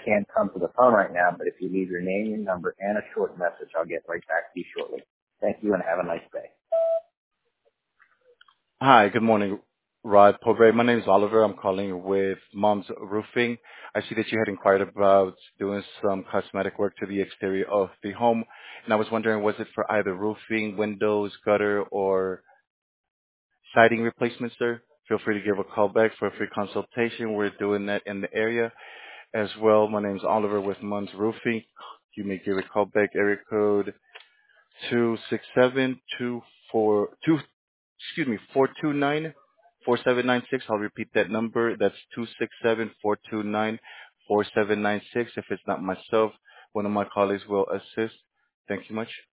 can't come to the phone right now, but if you leave your name, your number, and a short message, I'll get right back to you shortly. Thank you and have a nice day. Hi, good morning, Rod Pobre. My name is Oliver. I'm calling with Mom's Roofing. I see that you had inquired about doing some cosmetic work to the exterior of the home, and I was wondering, was it for either roofing, windows, gutter, or siding replacement, sir? Feel free to give a call back for a free consultation. We're doing that in the area as well. My name is Oliver with Mom's Roofing. You may give a call back, area code 267-24 excuse me, 429-4796. I'll repeat that number. That's 267-429-4796. If it's not myself, one of my colleagues will assist. Thank you much.